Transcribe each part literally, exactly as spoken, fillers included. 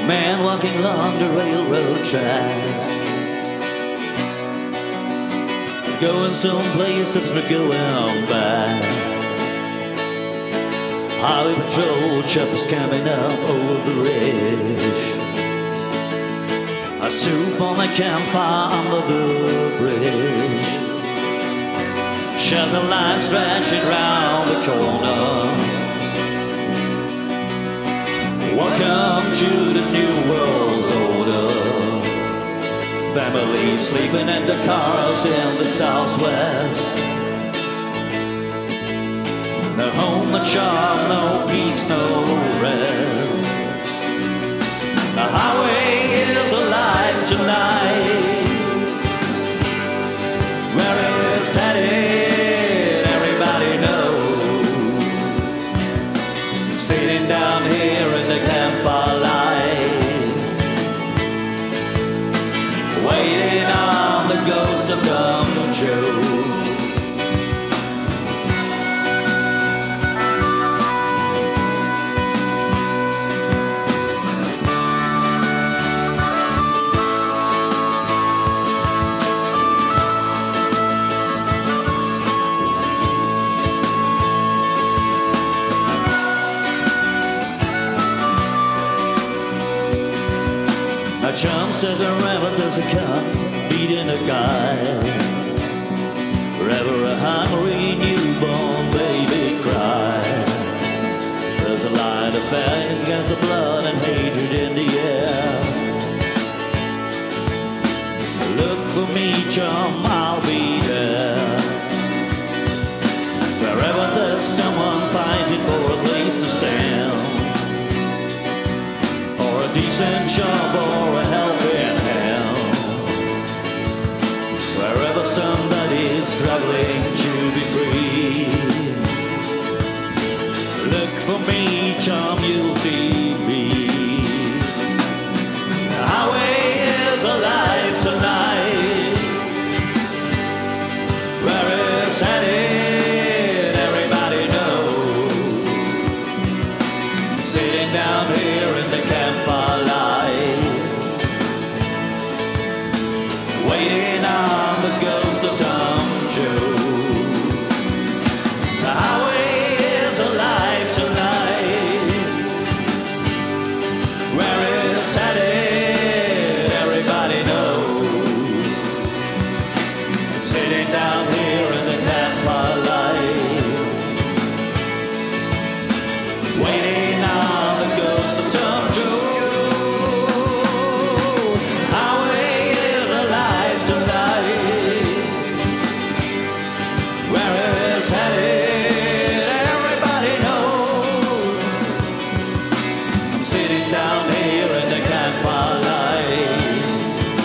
Man walking along the railroad tracks, going someplace that's not going back. Highway patrol choppers coming up over the ridge. A soup on the campfire under the bridge. Shelter line stretching round the corner. Welcome to the new world's order. Families sleeping in the cars in the southwest. No home, no charm, no peace, no rest. The highway is alive tonight. Where it's headed, everybody knows. Sitting down here in the campfire light, waiting on the ghost of Dumb Joe. A chum said the rabbit does a cut, beating a guy. Forever a hungry newborn baby cry. There's a line of fighting against the blood and hatred in the air. Look for me, chum, I'll be there. Wherever there's someone fighting for a place to stand, or a decent job, or a helping hand. Wherever somebody's struggling to be free, look for me, chum, you'll see me. The highway is alive tonight. Where it's headed, everybody knows. Sitting down here in the campfire light, waiting on the ghost of Dumb Joe. The highway is alive tonight. Where it's headed, everybody knows. Sitting down here in the campfire light, waiting on the ghost of Dumb Joe. Highway is alive tonight. Where it's headed, everybody knows. I'm sitting down here in the campfire light,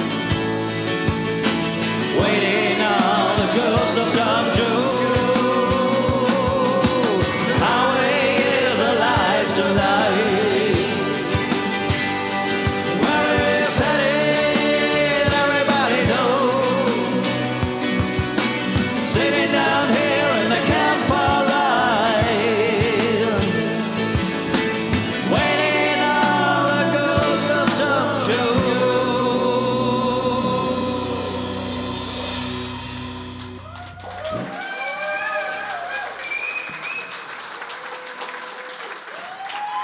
waiting on the ghost of Dumb Joe. Highway is alive tonight. Where it's headed, everybody knows. Sitting down here in the campfire light, waiting on the ghost of Dumb Joe.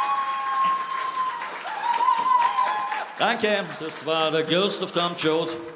Danke, das war der Ghost of Dumb Joe.